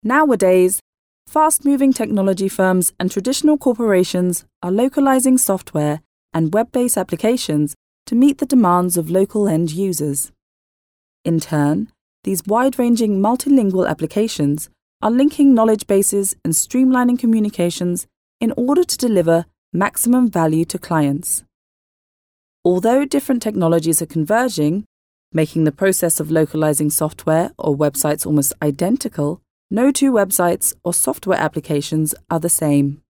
Nowadays, fast-moving technology firms and traditional corporations are localizing software and web-based applications to meet the demands of local end users. In turn, these wide-ranging multilingual applications are linking knowledge bases and streamlining communications in order to deliver maximum value to clients. Although different technologies are converging, making the process of localizing software or websites almost identical, no two websites or software applications are the same.